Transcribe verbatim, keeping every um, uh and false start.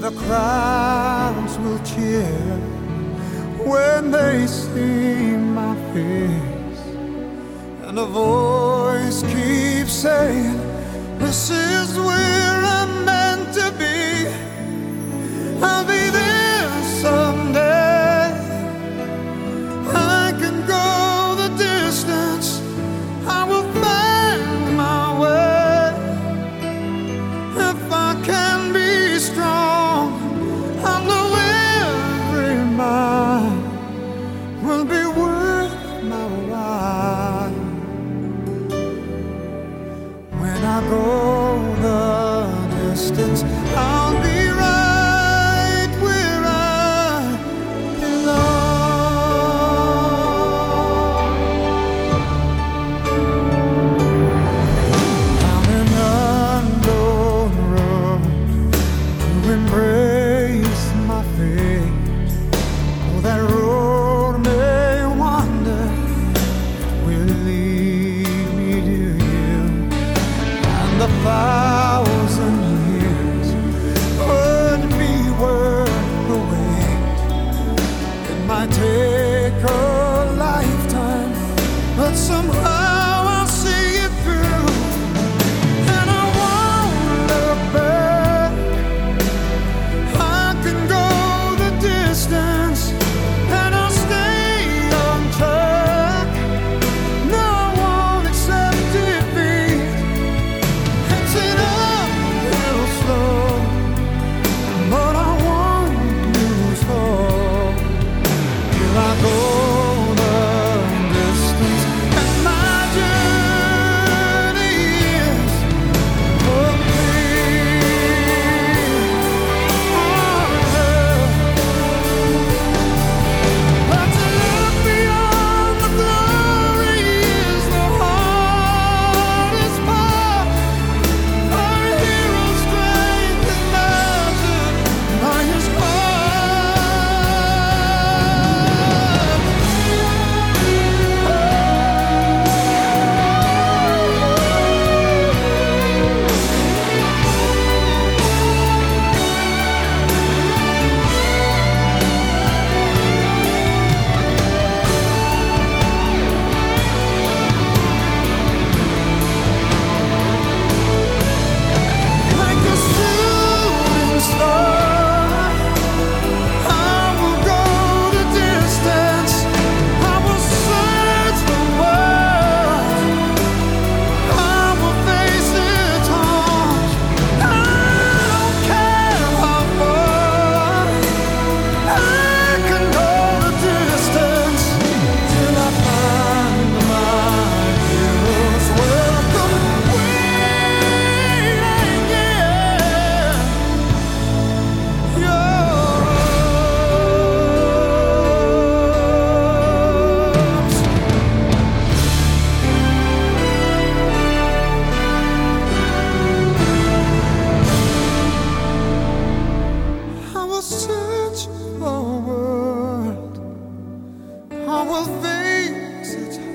the crowds will cheer when they see my face, and a voice keeps saying, this is where I'm meant to be. I'll be there someday. I can go the distance. I will find my way. If I can be strong, I know every mile will be worth my while. When I go the distance, I'll be right where I belong. I'm an unknown road to embrace my fate. Oh, that road may wander, will lead me to you. And the thousand years would be worth the wait. It might take a lifetime, but somehow I'll see it through. And I won't look back. I can go the distance, and I'll stay on track. No, I won't accept defeat. It's an uphill slope, but I won't lose hope till I go the distance. And my journey is complete. But to look beyond the glory is the hardest part. Our hero's strength is measured by his like a shooting star. I will go the distance. I will search the world. I will face its haunts. I don't care how far. I can go the distance till I find my hero's welcome waiting again. Yours. I will search for a world. I will face its